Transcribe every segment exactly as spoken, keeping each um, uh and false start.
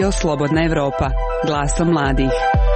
Radio Slobodna Evropa, glasom mladih.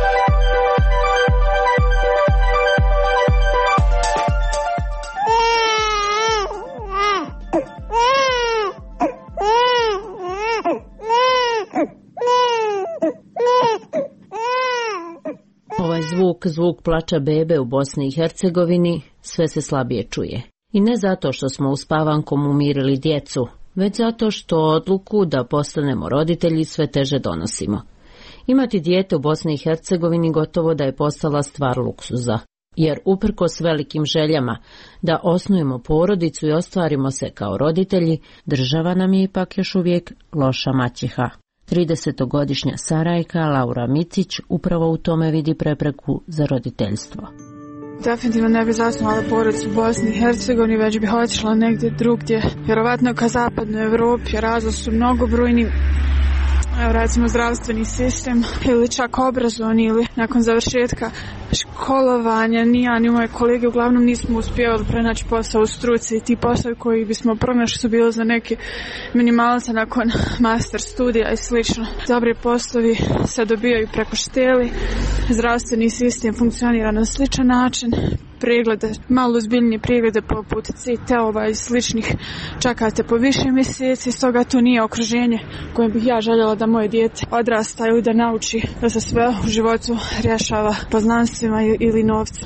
Ovaj zvuk, zvuk plača bebe u Bosni i Hercegovini, sve se slabije čuje. I ne zato što smo uspavankom umirili djecu, već zato što odluku da postanemo roditelji sve teže donosimo. Imati dijete u Bosni i Hercegovini gotovo da je postala stvar luksuza, jer uprkos velikim željama da osnujemo porodicu i ostvarimo se kao roditelji, država nam je ipak još uvijek loša maćeha. tridesetogodišnja Sarajka Laura Micić upravo u tome vidi prepreku za roditeljstvo. Definitivno ne bi zasnovala porodicu u Bosni i Hercegovini, već bi otišla negdje drugdje, vjerovatno ka zapadnoj Evropi. Razlozi su mnogobrojni, evo recimo zdravstveni sistem ili čak obrazovni, ili nakon završetka školovanja. Ni ja ni moje kolege uglavnom nismo uspjevali pronaći posao u struci. Ti poslovi koji bismo pronašli su bili za neke minimalce nakon master studija i slično. Dobri poslovi se dobijaju preko šteli, zdravstveni sistem funkcionira na sličan način. Preglede, malo ozbiljnije preglede poput C T-ova i sličnih čekate po više mjeseci, stoga to nije okruženje kojem bih ja željela da moje dijete odrasta ili da nauči da se sve u životu rješava poznanstvima ili novcem.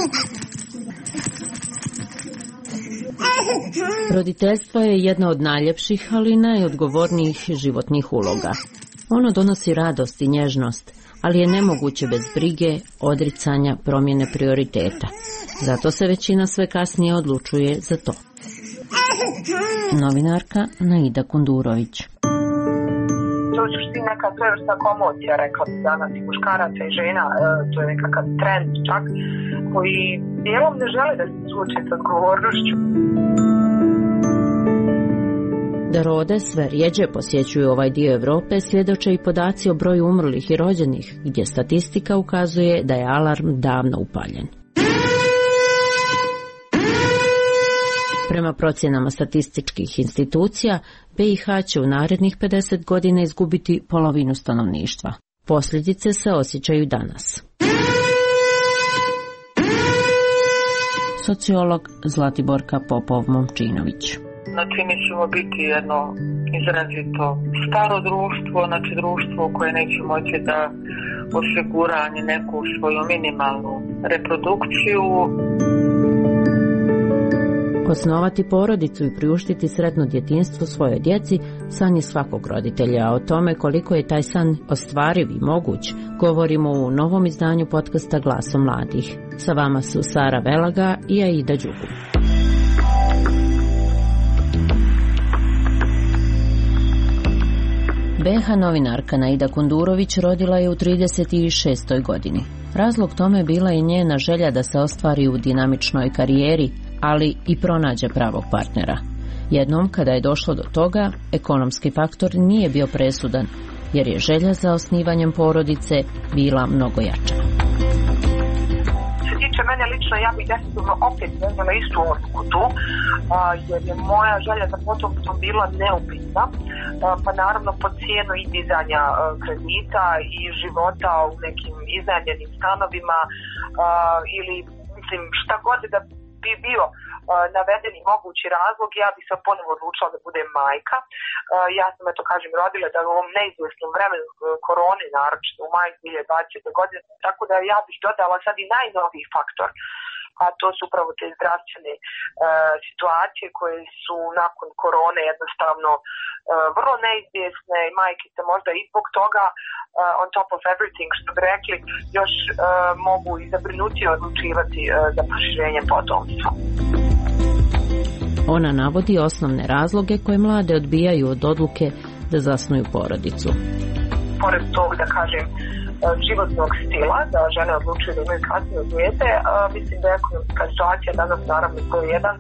Roditeljstvo je jedna od najljepših, ali najodgovornijih životnih uloga. Ono donosi radost i nježnost, ali je nemoguće bez brige, odricanja, promjene prioriteta. Zato se većina sve kasnije odlučuje za to. Novinarka Naida Kundurović. To je u suštini neka svojevrsna komocija, rekla bi danas, i muškaraca i žena, to je nekakav trend čak, koji dijelom ne žele da se suoče s odgovornošću. Da rode sve rjeđe posjećuju ovaj dio Europe, svjedoče i podaci o broju umrlih i rođenih, gdje statistika ukazuje da je alarm davno upaljen. Prema procjenama statističkih institucija, B i H će u narednih pedeset godina izgubiti polovinu stanovništva. Posljedice se osjećaju danas. Sociolog Zlatiborka Popov-Momčinović. Znači, mi ćemo biti jedno izrazito staro društvo, znači društvo koje neće moći da osigura ni neku svoju minimalnu reprodukciju. Osnovati porodicu i priuštiti sretno djetinjstvo svojoj djeci san je svakog roditelja, a o tome koliko je taj san ostvariv i moguć govorimo u novom izdanju podcasta Glasom mladih. Sa vama su Sara Velaga i Aida Đugu. B H novinarka Naida Kundurović rodila je u trideset šestoj godini. Razlog tome bila je njena želja da se ostvari u dinamičnoj karijeri, ali i pronađe pravog partnera. Jednom, kada je došlo do toga, ekonomski faktor nije bio presudan, jer je želja za osnivanjem porodice bila mnogo jača. Mene lično, ja bih definitivno opet donijela istu odluku tu, jer je moja želja za potomstvom bila neupitna, pa naravno po cijenu i dizanja kredita i života u nekim iznajmljenim stanovima ili mislim šta god da bi bio navedeni mogući razlog, ja bih se ponovo odlučila da budem majka. Ja sam, eto kažem, rodila da u ovom neizvjesnom vremenu korone, naročito u maju dvije tisuće dvadesete. godine, tako da ja bih dodala sad i najnoviji faktor, a to su upravo te zdravstvene uh, situacije koje su nakon korone jednostavno uh, vrlo neizvjesne i majke se možda i zbog toga uh, on top of everything, što bi rekli, još uh, mogu i zabrinutije odlučivati uh, za proširenje potomstva. Ona navodi osnovne razloge koje mlade odbijaju od odluke da zasnuju porodicu. Pored tog, da kažem, životnog stila, da žene odlučuju da imaju kasnije dijete, mislim da je ekonomska situacija danas naravno broj jedan.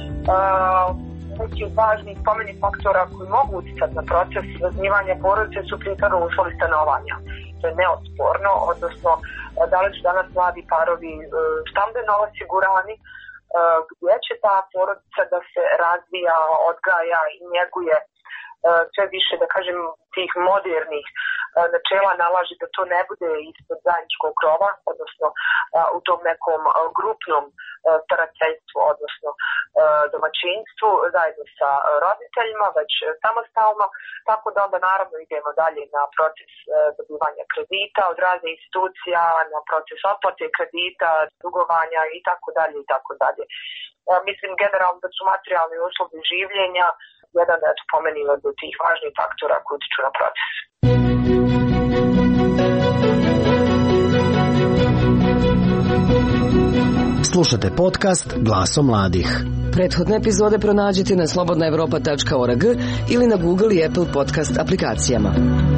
Neki važni spomeni faktora koji mogu utjecati na proces zasnivanja porodice su prije uslovi stanovanja. To je neosporno, odnosno da li su danas mladi parovi stambeno osigurani, gdje će ta porodica da se razvija, odgaja i njeguje sve više, da kažem, tih modernih načela nalaže da to ne bude ispod zajedničkog krova, odnosno u tom nekom grupnom starateljstvu, odnosno domaćinstvu zajedno sa roditeljima, već samostalno, tako da onda naravno idemo dalje na proces dobivanja kredita od raznih institucija, na proces otplate kredita, dugovanja i tako dalje i tako dalje. Mislim generalno da su materijalni uslovi življenja jedan od pomeni od tih važnih faktora koji utiču na proces. Slušate podcast Glasom mladih. Prethodne epizode pronađite na slobodna evropa tačka org ili na Google i Apple podcast aplikacijama.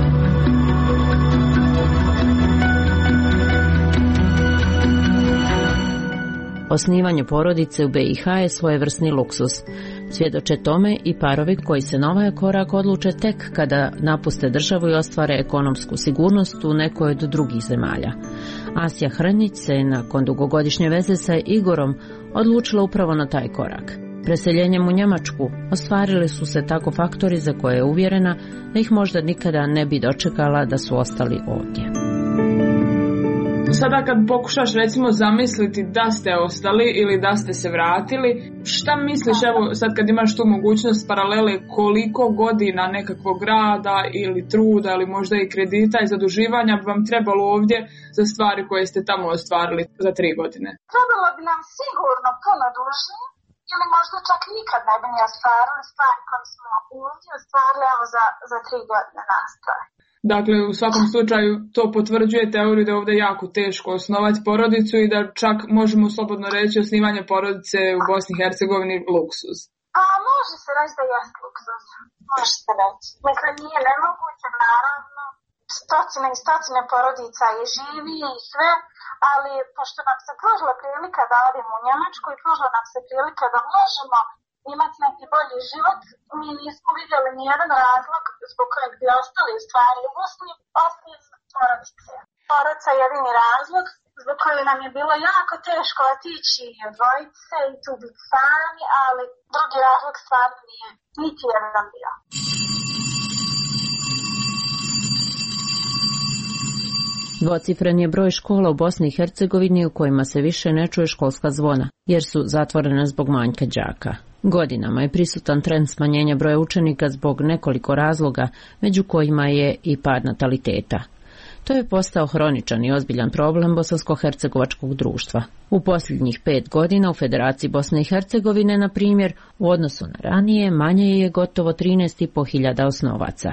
Osnivanje porodice u B i H je svojevrsni luksus. Svjedoče tome i parovi koji se na ovaj korak odluče tek kada napuste državu i ostvare ekonomsku sigurnost u nekoj od drugih zemalja. Asja Hrnjić se nakon dugogodišnje veze sa Igorom odlučila upravo na taj korak. Preseljenjem u Njemačku ostvarili su se tako faktori za koje je uvjerena da ih možda nikada ne bi dočekala da su ostali ovdje. Sada kad pokušaš recimo zamisliti da ste ostali ili da ste se vratili, šta misliš, evo sad kad imaš tu mogućnost paralele, koliko godina nekakvog rada ili truda ili možda i kredita i zaduživanja bi vam trebalo ovdje za stvari koje ste tamo ostvarili za tri godine? Trebalo bi nam sigurno puno duže ili možda čak nikad ne bi ni ostvarili stvari koje smo ovdje ostvarili evo za, za tri godine nastaje. Dakle, u svakom slučaju to potvrđuje teoriju da je ovdje jako teško osnovati porodicu i da čak možemo slobodno reći osnivanje porodice u Bosni i Hercegovini luksuz. Pa može se reći da je luksuz, može se reći. Dakle, nije nemoguće, naravno, stotine i stotine porodica je živi i sve, ali pošto nam se pružila prilika da odemo u Njemačku i pružila nam se prilika da možemo imati neki bolji život, mi nismo vidjeli nijedan razlog zbog kojeg bi ostali u stvari u Bosni, osim porodice. Porodica je jedini razlog zbog kojeg nam je bilo jako teško otići i odvojiti se i tu biti sami, ali drugi razlog stvarno nije niti jedan bio. Dvocifren je broj škola u Bosni i Hercegovini u kojima se više ne čuje školska zvona, jer su zatvorene zbog manjka đaka. Godinama je prisutan trend smanjenja broja učenika zbog nekoliko razloga, među kojima je i pad nataliteta. To je postao hroničan i ozbiljan problem bosansko-hercegovačkog društva. U posljednjih pet godina u Federaciji Bosne i Hercegovine, na primjer, u odnosu na ranije, manje je gotovo trinaest i po hiljada osnovaca.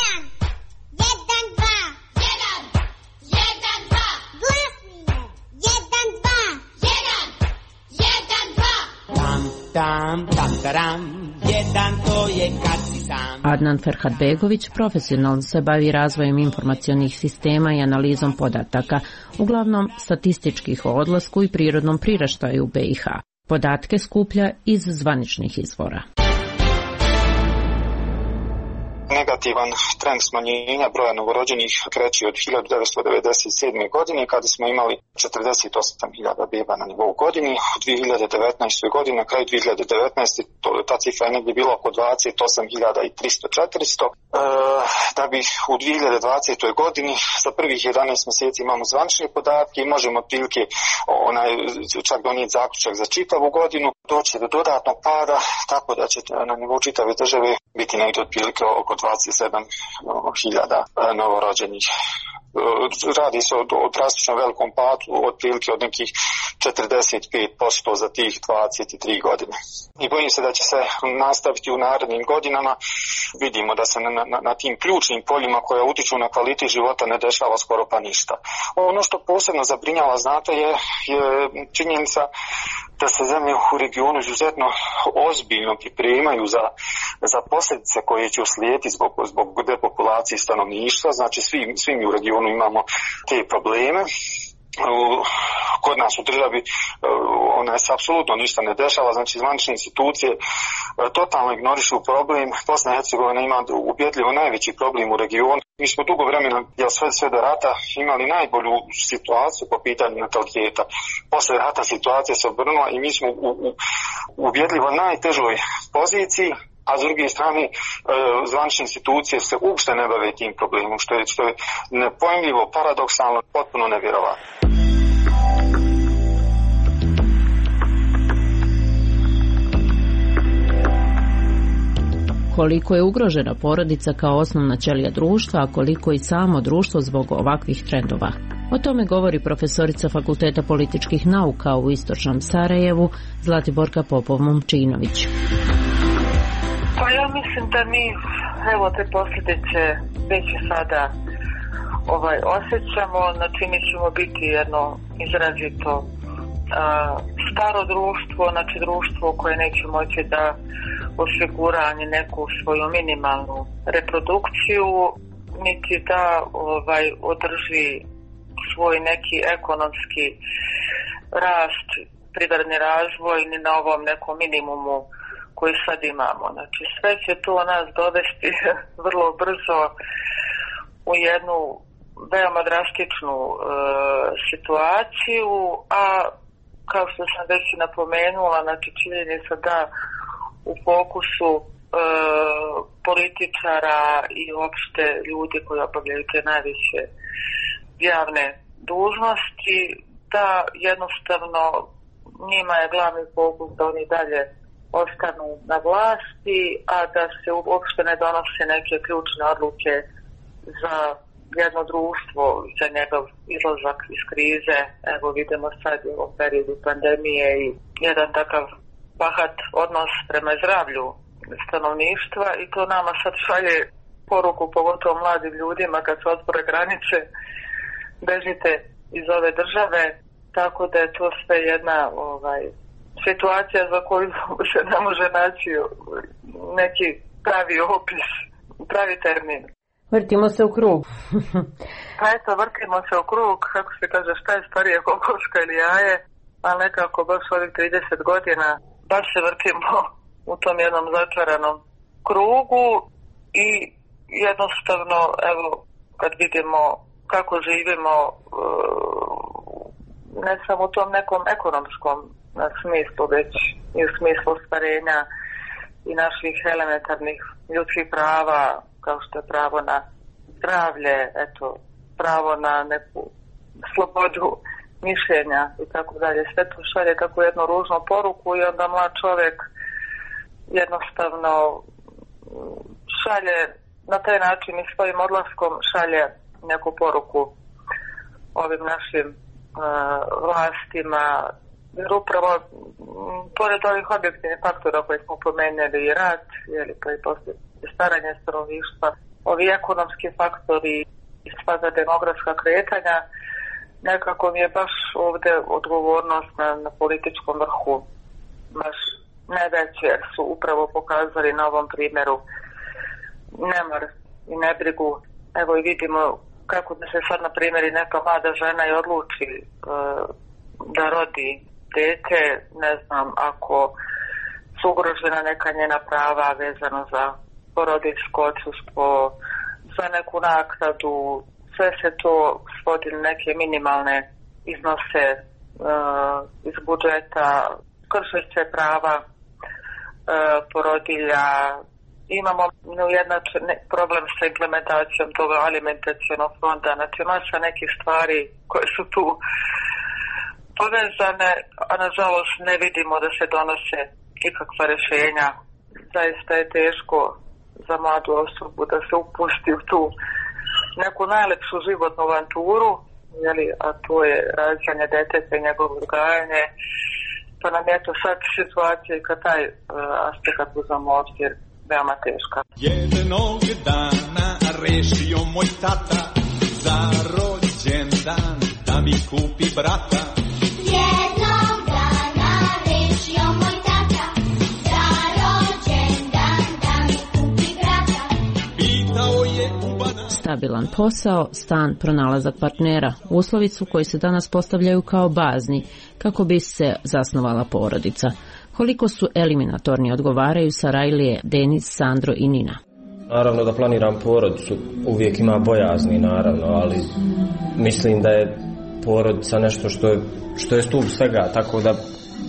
Tam, tam, taram, jedan to je kad si sam. Adnan Ferhatbegović profesionalno se bavi razvojem informacionih sistema i analizom podataka, uglavnom statističkih o odlasku i prirodnom priraštaju u B i H. Podatke skuplja iz zvaničnih izvora. Negativan trend smanjenja broja novorođenih kreće od hiljadu devetsto devedeset sedme. godine kada smo imali četrdeset osam hiljada beba na nivou godini. U dvije hiljade devetnaestoj. godini, na kraju dvije hiljade devetnaeste. To, ta cifra je negdje bila oko dvadeset osam hiljada tristo do četiristo. E, da bi u dvije hiljade dvadesetoj. godini za prvih jedanaest mjeseci imamo zvanične podatke i možemo otprilike onaj, čak donijeti zaključak za čitavu godinu. Doći do dodatnog pada, tako da će na nivou čitave države biti negdje otprilike oko dvadeset sedam hiljada novorođenih. Radi se o, o drastično velikom padu, otprilike od nekih četrdeset pet posto za tih dvadeset tri godine. I bojim se da će se nastaviti u narednim godinama. Vidimo da se na, na, na tim ključnim poljima koja utiču na kvalitet života ne dešava skoro pa ništa. Ono što posebno zabrinjava, znate, je, je činjenica da se zemlje u regionu izuzetno ozbiljno pripremaju za, za posljedice koje će uslijediti zbog, zbog depopulacije stanovništva. Znači svi, svi mi u regionu imamo te probleme. Kod nas u državi ona se apsolutno ništa ne dešava, znači zvanične institucije totalno ignorišu problem. Bosna i Hercegovina ima ubjedljivo najveći problem u regionu. Mi smo dugo vremena, ja sve, sve do rata, imali najbolju situaciju po pitanju nataliteta. Posle rata situacija se obrnula i mi smo u, u ubjedljivo najtežoj poziciji, a s druge strane zvanične institucije se uopšte ne bave tim problemom, što je, što je nepojmljivo, paradoksalno, potpuno nevjerovatno. Koliko je ugrožena porodica kao osnovna ćelija društva, a koliko i samo društvo zbog ovakvih trendova. O tome govori profesorica Fakulteta političkih nauka u istočnom Sarajevu, Zlatiborka Popov-Momčinović. Pa ja mislim da mi, evo, te posljedice već sada ovaj, osjećamo, znači mi ćemo biti jedno izrazito a, staro društvo, znači društvo koje neće moći da osigura ni neku svoju minimalnu reprodukciju, niti da ovaj, održi svoj neki ekonomski rast, privredni razvoj, ni na ovom nekom minimumu koji sad imamo. Znači sve će to nas dovesti vrlo brzo u jednu veoma drastičnu e, situaciju, a kao što sam već napomenula, znači činjenica da u fokusu e, političara i uopšte ljudi koji obavljaju te najviše javne dužnosti, da jednostavno njima je glavni fokus da oni dalje ostanu na vlasti, a da se uopšte ne donose neke ključne odluke za jedno društvo, za njegov izlazak iz krize. Evo vidimo sad u ovom periodu pandemije i jedan takav bahat odnos prema zdravlju stanovništva, i to nama sad šalje poruku, pogotovo mladim ljudima, kad se otvore granice, bežite iz ove države, tako da je to sve jedna ovaj, situacija za koju se ne može naći neki pravi opis, pravi termin. Vrtimo se u krug. Pa eto, vrtimo se u krug, kako se kaže, šta je starije, kokoška ili jaje, ali nekako baš ovih trideset godina baš se vrtimo u tom jednom začaranom krugu i jednostavno, evo, kad vidimo kako živimo, ne samo u tom nekom ekonomskom smislu, već i u smislu ostvarenja i naših elementarnih ljudskih prava, kao što je pravo na zdravlje, eto, pravo na neku slobodu mišljenja i tako dalje. Sve to šalje tako jednu ružnu poruku i onda mlad čovjek jednostavno šalje na taj način i svojim odlaskom šalje neku poruku ovim našim uh, vlastima, jer upravo m, pored ovih objektivnih faktora koje smo pomenuli, i rat, jeli, pa i poslije staranje stanovništva, ovi ekonomski faktori i sva demografska kretanja, nekako mi je baš ovdje odgovornost na, na političkom vrhu baš najveće, jer su upravo pokazali na ovom primjeru nemar i nebrigu. Evo i vidimo kako da se sad, na primjer, i neka mlada žena i odluči e, da rodi dete, ne znam, ako su ugrožena neka njena prava vezano za porodiljsko odsustvo, za neku naknadu, sve se to svodi na neke minimalne iznose e, iz budžeta, kršeće prava e, porodilja. Imamo neujednačen problem sa implementacijom toga alimentacionog fonda, znači masa nekih stvari koje su tu povezane, a nažalost ne vidimo da se donose ikakva rješenja. Zaista je teško za mladu osobu da se upusti u tu neku najlepšu životnu avanturu, jeli, a to je rađanje deteta i njegovo odgajanje. Pa nam je to sad situacija i kad taj uh, aspekt uzamo obzir veoma teška. Jednog dana rešio moj tata za rođendan da mi kupi brata. Jednog dana rešio moj tata za rođendan da mi kupi brata. Pitao je ubana. Stabilan posao, stan, pronalazak partnera, uslovi su koji se danas postavljaju kao bazni kako bi se zasnovala porodica. Koliko su eliminatorni odgovaraju Sarajlije, Denis, Sandro i Nina. Naravno da planiram porodicu, uvijek ima bojazni naravno, ali mislim da je porodica nešto što je, što je stup svega, tako da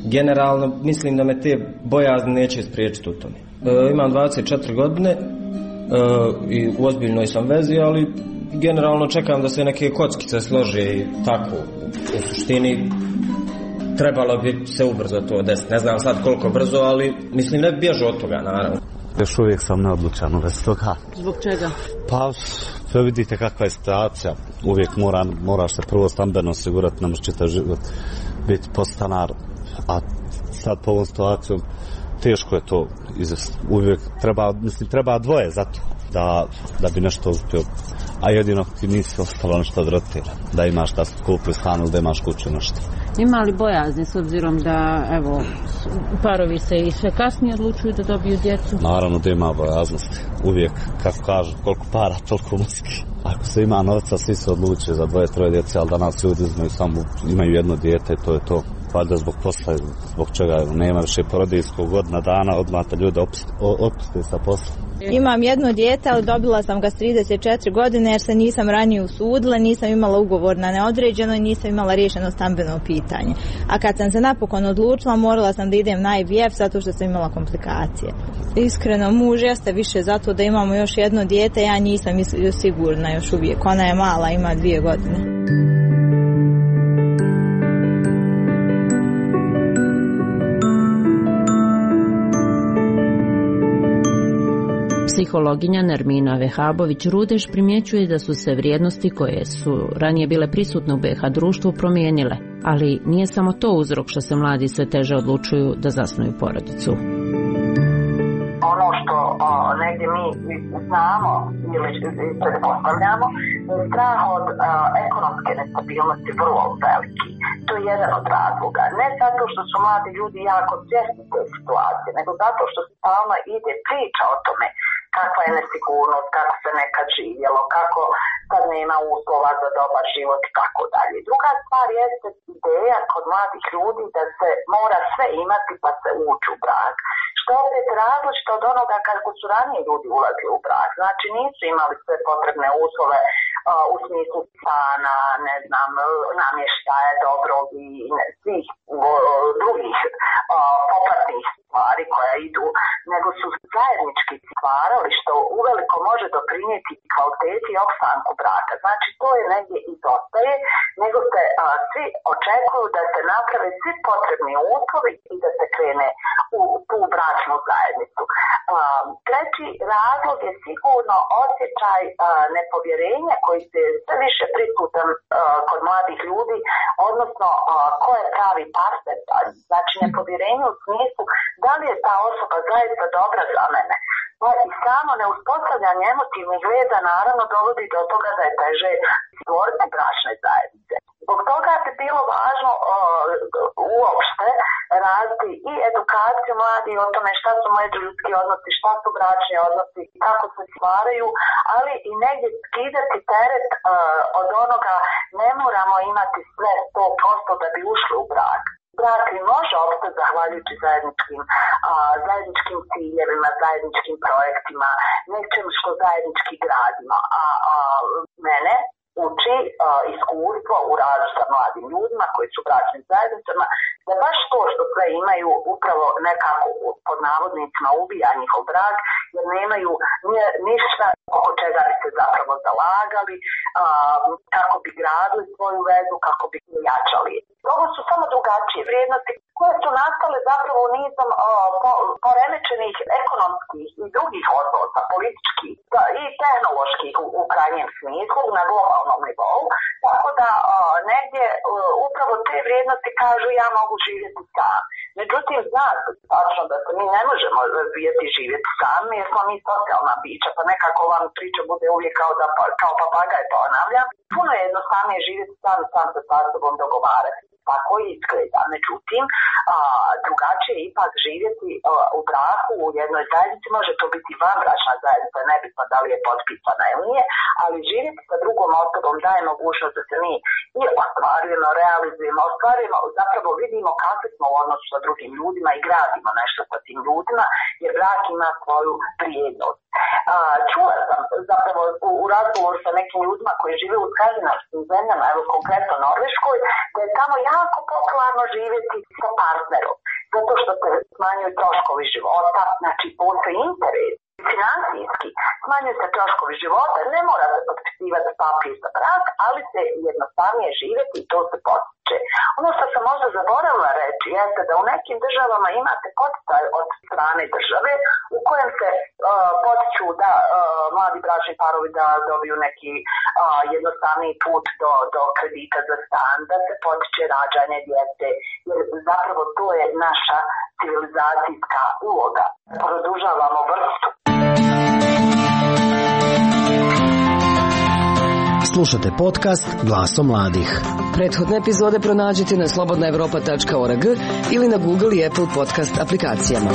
generalno mislim da me te bojazni neće spriječiti u tome. E, imam dvadeset četiri godine e, i u ozbiljnoj sam vezi, ali generalno čekam da se neke kockice slože i tako. U suštini trebalo bi se ubrzo to desiti. Ne znam sad koliko brzo, ali mislim ne bježu od toga, naravno. Još uvijek sam neodlučan u vezi toga. Zbog čega? Pa, sve vidite kakva je situacija. Uvijek mora, moraš se prvo stambeno osigurati, ne možeš čitav život biti podstanar. A sad po ovom situacijom teško je to izvesti. Uvijek treba, mislim, treba dvoje za to da, da bi nešto uspio. A jedino ti nisi ostalo nešto od roditelja. Da imaš da kupi stan ili da imaš kuću nešto. Ima li bojazni s obzirom da, evo, parovi se i sve kasnije odlučuju da dobiju djecu? Naravno da ima bojaznosti. Uvijek, kako kažu, koliko para, toliko muski. Ako se ima novca, svi se odluče za dvoje, troje djece, ali danas ljudi imaju samo, imaju jedno dijete, to je to. Valjda zbog posla, zbog čega nema više porodiljskog godina dana, odmah te ljude otpuste sa posla. Imam jedno dijete, ali dobila sam ga s trideset četiri godine jer se nisam ranije usudila, nisam imala ugovor na neodređeno i nisam imala riješeno stambeno pitanje. A kad sam se napokon odlučila, morala sam da idem na I V F zato što sam imala komplikacije. Iskreno, muž jeste više zato da imamo još jedno dijete, ja nisam sigurna još uvijek. Ona je mala, ima dvije godine. Psihologinja Nermina Vehabović-Rudeš primjećuje da su se vrijednosti koje su ranije bile prisutne u B iH društvu promijenile, ali nije samo to uzrok što se mladi sve teže odlučuju da zasnuju porodicu. Ono što o, negdje mi znamo ili pretpostavljamo, strah od o, ekonomske nestabilnosti vrlo veliki. To je jedan od razloga. Ne zato što su mladi ljudi jako svjesni te situacije, nego zato što stalno ide priča o tome kakva je nesigurnost, kako se nekad živjelo, kako sad nema uslova za dobar život i tako dalje. Druga stvar jeste ideja kod mladih ljudi da se mora sve imati pa se ući u brak. Što je opet različito od onoga kako su ranije ljudi ulazili u brak. Znači nisu imali sve potrebne uslove uh, u smislu stana, ne znam, namještaja dobrog i ne, svih uh, drugih uh, popratnih stvari koja idu, nego su zajednički stvarali što uveliko može doprinijeti kvaliteti i opstanku braka. Znači to je negdje izostaje, nego se a, svi očekuju da se naprave svi potrebni uslovi i da se krene u tu bračnu zajednicu. A, treći razlog je sigurno osjećaj a, nepovjerenja koji se sve više prisutan a, kod mladih ljudi, odnosno a, ko je pravi partner. Znači nepovjerenje u smislu da li je ta osoba zaista dobra za mene. Pa i samo neuspostavljanje emotivnih veza naravno dovodi do toga da je teže stvoriti bračne zajednice. Zbog toga bi bilo važno o, uopšte raditi i edukaciju mladih o tome šta su međuljudski odnosi, šta su bračni odnosi, kako se stvaraju, ali i negdje skidati teret o, od onoga ne moramo imati sve sto posto da bi ušli u brak. Brak može opstati zahvaljujući zajedničkim, a, zajedničkim ciljevima, zajedničkim projektima, nečem što zajednički gradimo. A, a mene uči a, iskustvo u radu sa mladim ljudima koji su bračnim zajednicama, da baš to što sve imaju upravo nekako pod navodnicima ubija njihov brak, jer nemaju ništa oko čega bi se zapravo zalagali, a, kako bi gradili svoju vezu, kako bi jačali. Ovo su samo drugačije vrijednosti koje su nastale zapravo nizom o, po, poremećenih ekonomskih i drugih odnosa, političkih i tehnoloških u, u krajnjem smislu na globalnom nivou. Tako da o, negdje o, upravo te vrijednosti kažu ja mogu živjeti sam. Međutim, zna se tačno da se mi ne možemo razvijeti živjeti sami jer smo mi socijalna bića, pa nekako vam priča bude uvijek kao, da, kao papagaj ponavljam. Puno je jednostavnije živjeti sam, sam se sa sobom dogovarati. Tako izgleda. Međutim, a, drugačije je ipak živjeti a, u braku, u jednoj zajednici, može to biti vanbračna zajednica, nebitno da li je potpisana ili nije, ali živjeti sa drugom osobom daje mogućnost da se mi i ostvarujemo, realizujemo, ostvarujemo, zapravo vidimo kakvi smo u odnosu sa drugim ljudima i gradimo nešto sa tim ljudima, jer brak ima svoju vrijednost. A, čula sam zapravo u, u razgovoru sa nekim ljudima koji žive u skandinavskim zemljama, evo konkretno Norveškoj, da je tamo jako jako popularno živjeti sa partnerom, zato što se smanjuju troškovi života, znači postoji interes. Financijski smanjuju se troškovi života, ne mora se potpisivati papir za brak, ali se jednostavnije živjeti i to se potiče. Ono što sam možda zaboravila reći jeste da u nekim državama imate poticaj od strane države u kojem se uh, potiču da uh, mladi bračni parovi da dobiju neki uh, jednostavniji put do, do kredita za stan, da se potiče rađanje djece, jer zapravo to je naša civilizacijska uloga. Produžavamo vrstu. Slušate podcast Glasom mladih. Prethodne epizode pronađite na slobodna evropa tačka org ili na Google i Apple podcast aplikacijama.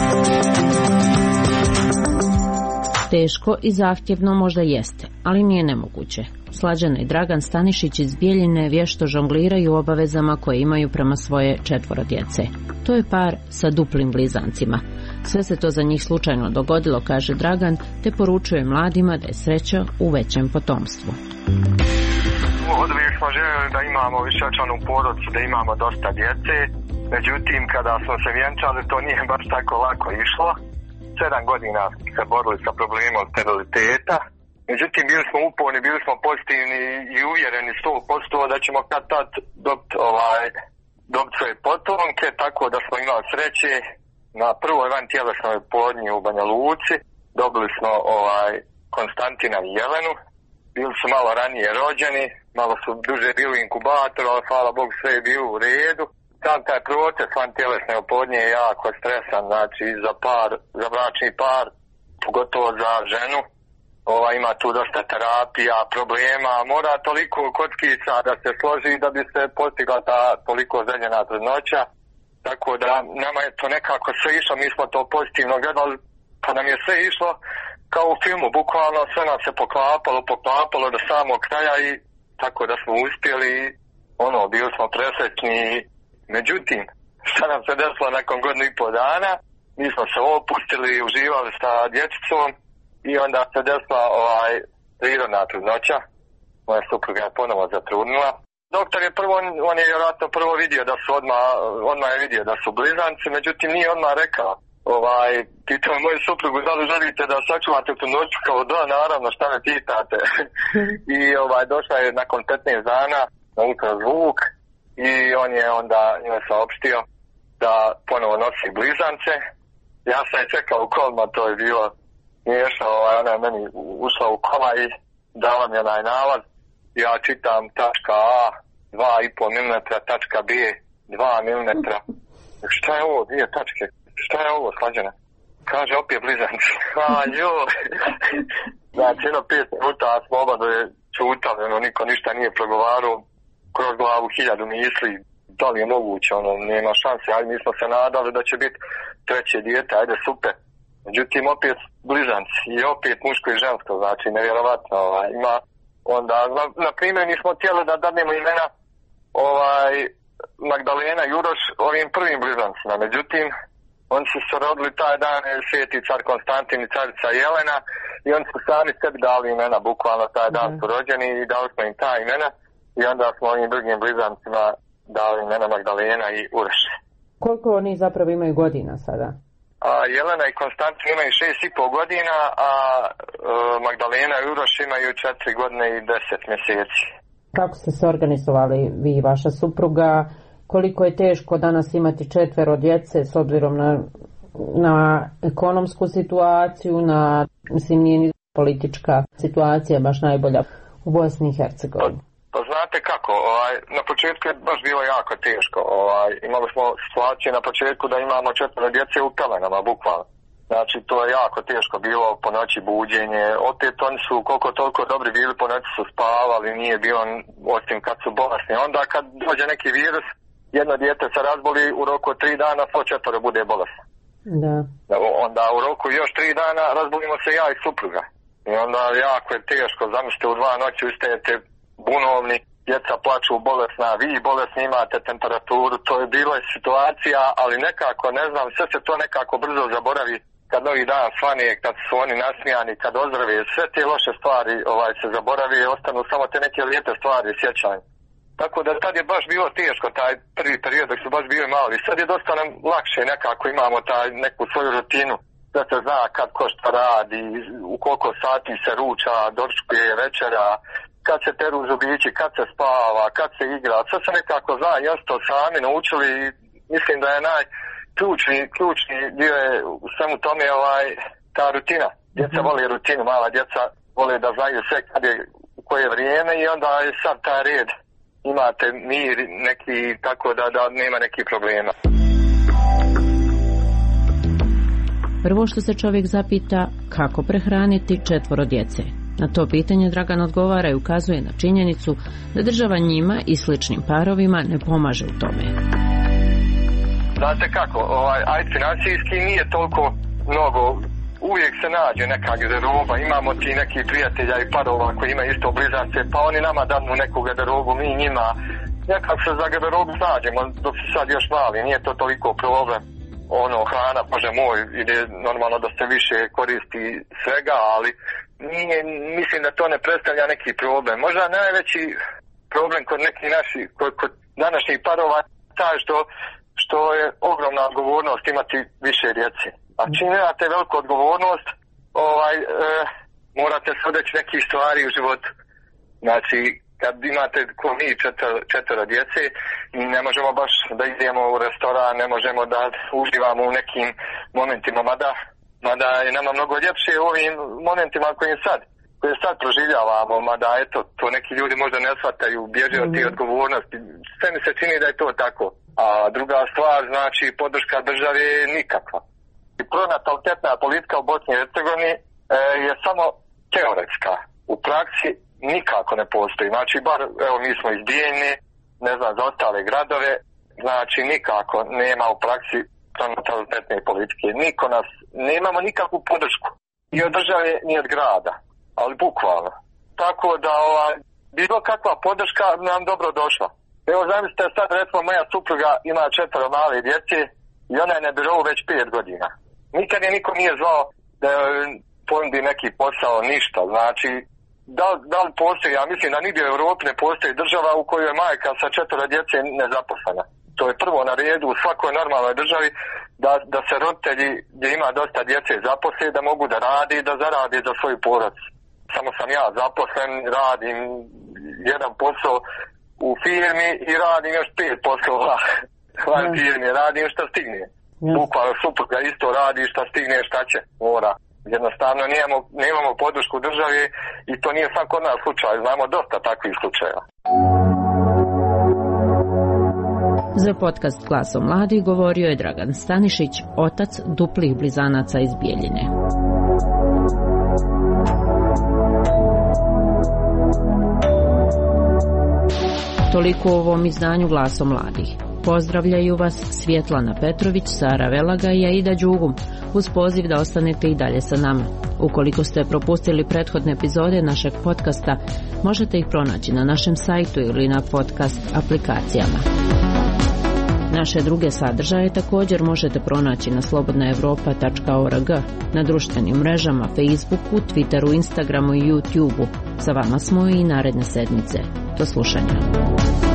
Teško i zahtjevno možda jeste, ali nije nemoguće. Slađana i Dragan Stanišić iz Bijeljine vješto žongliraju obavezama koje imaju prema svoje četvoro djece. To je par sa duplim blizancima. Sve se to za njih slučajno dogodilo, kaže Dragan, te poručuje mladima da je sreća u većem potomstvu. Od uvijek smo željeli da imamo višečlanu porodicu, da imamo dosta djece. Međutim, kada smo se vjenčali, to nije baš tako lako išlo. Sedam godina se borili sa problemom steriliteta. Međutim, bili smo uporni, bili smo pozitivni i uvjereni sto posto da ćemo kad tad dobiti ovaj, dobit svoje potomke, tako da smo imali sreće. Na prvoj van tjelesnoj oplodnji u Banja Luci dobili smo ovaj, Konstantina i Jelenu. Bili su malo ranije rođeni, malo su duže bili u inkubatoru, ali hvala Bogu sve je bilo u redu. Sam taj proces van tjelesne oplodnje je jako stresan, znači za par, za bračni par, pogotovo za ženu. Ova, ima tu dosta terapija, problema, mora toliko kockica da se složi da bi se postigla ta toliko željena trudnoća. Tako da nama je to nekako sve išlo, mi smo to pozitivno gledali, pa nam je sve išlo kao u filmu, bukvalno sve nam se poklapalo, poklapalo do samog kraja i tako da smo uspjeli, ono, bili smo presretni. Međutim, šta nam se desilo nakon godinu i pol dana, mi smo se opustili, uživali sa dječicom i onda se desila ovaj prirodna trudnoća, moja supruga je ponovo zatrudnila. Doktor je prvo, on je vjerojatno prvo vidio da su odmah, odmah je vidio da su blizanci, međutim nije odmah rekao. Ovaj, pitao moju suprugu da li želite da sačuvate trudnoću, kao da, naravno, šta me pitate. I ovaj, došla je nakon petnaest dana na ultrazvuk i on je onda njoj saopštio da ponovo nosi blizance. Ja sam je čekao u kolima, to je bilo smiješno, ovaj, ona je meni ušla u kola i dala mi onaj nalaz. Ja čitam tačka A dva i pol milimetra, tačka B dva milimetra. Šta je ovo, dvije tačke? Šta je ovo, Slađana? Kaže, opet blizanci. A, joj. Znači, jedno pet minuta smo oba da je čutali, ono, niko ništa nije progovarao, kroz glavu hiljadu misli, da li je moguće, ono, nema šanse, ali mi smo se nadali da će biti treće dijete, ajde, super. Međutim, opet blizanci i opet muško i žensko, znači, nevjerovatno, ovaj, ima, onda, na, na primjer, mi smo htjeli da dadnemo imena, ovaj, Magdalena i Uroš ovim prvim blizancima, međutim, oni su se rodili taj dan, sveti car Konstantin i carica Jelena, i oni su sami sebi dali imena, bukvalno taj dan su rođeni i dali smo im ta imena, i onda smo ovim drugim blizancima dali imena Magdalena i Uroš. Koliko oni zapravo imaju godina sada? A, Jelena i Konstantin imaju šest i pol godina, a e, Magdalena i Uroš imaju četiri godine i deset mjeseci. Kako ste se organizovali vi i vaša supruga? Koliko je teško danas imati četvero djece s obzirom na, na ekonomsku situaciju, na, mislim, nije ni politička situacija baš najbolja u Bosni i Hercegovini? Pa znate kako, ovaj, na početku je baš bilo jako teško. Ovaj, imali smo situaciju na početku da imamo četvero djece u pelenama, bukvalno. Znači, to je jako teško bilo, po noći buđenje. Opet oni su koliko toliko dobri bili, po noći su spavali, nije bilo, osim kad su bolesni. Onda kad dođe neki virus, jedno dijete se razboli, u roku tri dana svo četvero bude bolesno. Da. Onda u roku još tri dana razbolimo se ja i supruga. I onda jako je teško, zamislite, u dva noći ustajete bunovni, djeca plaču bolesna, vi bolesni imate temperaturu, to je bila situacija, ali nekako, ne znam, sve se to nekako brzo zaboravi. Kad novi dan svane, kad su oni nasmijani, kad ozdrave, sve te loše stvari ovaj, se zaboravi i ostanu samo te neke lijepe stvari, sjećanje. Tako da tad je baš bilo teško taj prvi period dok su baš bili mali. Sad je dosta nam lakše, nekako imamo taj neku svoju rutinu. Da se zna kad ko šta radi, u koliko sati se ruča, doručkuje, večera, kad se peru zubići, kad se spava, kad se igra. Sve se nekako zna, jasno sami naučili. Mislim da je najključni ključni dio je u svemu tome ovaj, ta rutina. Djeca vole rutinu, mala djeca vole da znaju sve kad je, u koje vrijeme i onda je sad taj red. Imate mir neki, tako da, da nema nekih problema. Prvo što se čovjek zapita, kako prehraniti četvoro djece. Na to pitanje Dragan odgovara i ukazuje na činjenicu da država njima i sličnim parovima ne pomaže u tome. Znate kako, ovaj, aj financijski nije toliko mnogo, uvijek se nađe neka garderoba, imamo ti neki prijatelja i parova koji imaju isto blizance, pa oni nama dadnu neku garderobu, mi njima, nekako se za garderobu nađemo, dok se sad još mali, nije to toliko problem. Ono, hrana, bože moj, ide normalno da se više koristi svega, ali nije, mislim da to ne predstavlja neki problem. Možda najveći problem kod nekih naših, kod, kod današnjih parova, taj što, što je ogromna odgovornost imati više djece. A čim imate veliku odgovornost, ovaj, e, morate se odreći nekih stvari u životu. Znači, kad imate ko mi četvero, četvero djece i ne možemo baš da idemo u restoran, ne možemo da uživamo u nekim momentima, mada, mada je nama mnogo ljepše u ovim momentima kojim sad, koje sad proživljavamo, mada eto, to neki ljudi možda ne shvataju, bježe od te odgovornosti. Sve mi se čini da je to tako. A druga stvar, znači, podrška države je nikakva. I pronatalitetna politika u Bosni i Hercegovini e, je samo teoretska. U praksi nikako ne postoji. Znači, bar, evo, mi smo iz Bijeljne, ne znam, za ostale gradove, znači, nikako nema u praksi pronatalitetne politike. Niko nas, nemamo nikakvu podršku. Ni od države, ni od grada. Ali bukvalno. Tako da, ovaj, bilo kakva podrška nam dobro došla. Evo, zamislite, sad, recimo, moja supruga ima četvero male djece i ona je na birovu već pet godina. Nikad je niko nije zvao da ponudi neki posao, ništa. Znači, da, da li postoji, ja mislim da nigdje u Europi ne postoji država u kojoj je majka sa četvero djece nezaposlena. To je prvo na redu u svakoj normalnoj državi da, da se roditelji gdje ima dosta djece zaposle, da mogu da radi i da zaradi za svoju porodicu. Samo sam ja zaposlen, radim jedan posao u firmi i radim još pet poslova van mm. firmi, radim što stigne. Mm. Bukvalno supruga isto radi šta stigne, šta će, mora. Jednostavno nemamo, nemamo podršku države i to nije sam kod nas slučaj, znamo dosta takvih slučajeva. Za podcast Glasom mladih govorio je Dragan Stanišić, otac duplih blizanaca iz Bijeljine. Toliko u ovom izdanju Glasom mladih. Pozdravljaju vas Svjetlana Petrović, Sara Velaga i Aida Đugum, uz poziv da ostanete i dalje sa nama. Ukoliko ste propustili prethodne epizode našeg podcasta, možete ih pronaći na našem sajtu ili na podcast aplikacijama. Naše druge sadržaje također možete pronaći na slobodna evropa tačka org, na društvenim mrežama Facebooku, Twitteru, Instagramu i YouTubeu. Sa vama smo i naredne sedmice. Do slušanja.